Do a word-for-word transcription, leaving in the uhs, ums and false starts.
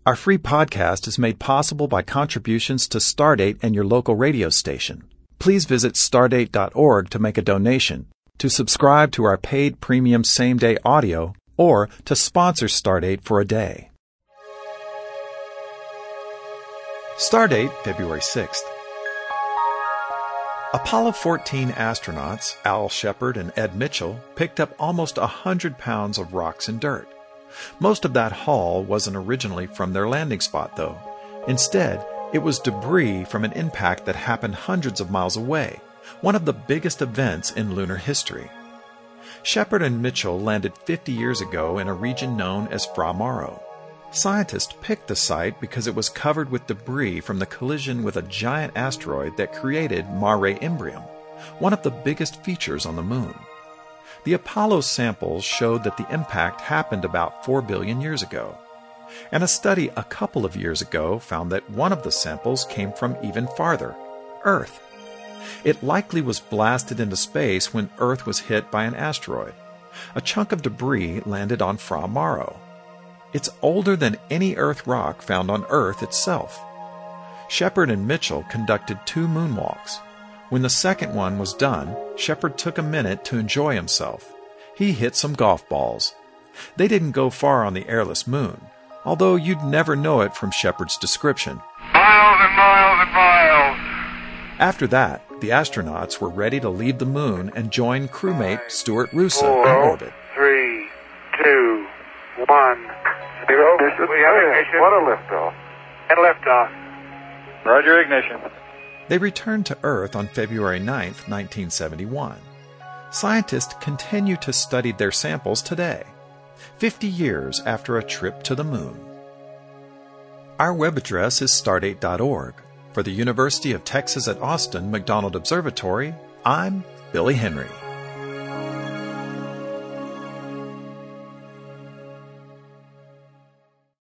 Our free podcast is made possible by contributions to Stardate and your local radio station. Please visit stardate dot org to make a donation, to subscribe to our paid premium same-day audio, or to sponsor Stardate for a day. Stardate, February sixth. Apollo fourteen astronauts, Al Shepard and Ed Mitchell, picked up almost one hundred pounds of rocks and dirt. Most of that haul wasn't originally from their landing spot, though. Instead, it was debris from an impact that happened hundreds of miles away, one of the biggest events in lunar history. Shepard and Mitchell landed fifty years ago in a region known as Fra Mauro. Scientists picked the site because it was covered with debris from the collision with a giant asteroid that created Mare Imbrium, one of the biggest features on the Moon. The Apollo samples showed that the impact happened about four billion years ago. And a study a couple of years ago found that one of the samples came from even farther, Earth. It likely was blasted into space when Earth was hit by an asteroid. A chunk of debris landed on Fra Mauro. It's older than any Earth rock found on Earth itself. Shepard and Mitchell conducted two moonwalks. When the second one was done, Shepard took a minute to enjoy himself. He hit some golf balls. They didn't go far on the airless moon, although you'd never know it from Shepard's description. Miles and miles and miles. After that, the astronauts were ready to leave the moon and join crewmate Stuart Roosa Four, in orbit. Three, two, one, zero. We have ignition. What a liftoff. And liftoff. Roger, ignition. They returned to Earth on February ninth, nineteen seventy-one. Scientists continue to study their samples today, fifty years after a trip to the moon. Our web address is stardate dot org. For the University of Texas at Austin McDonald Observatory, I'm Billy Henry.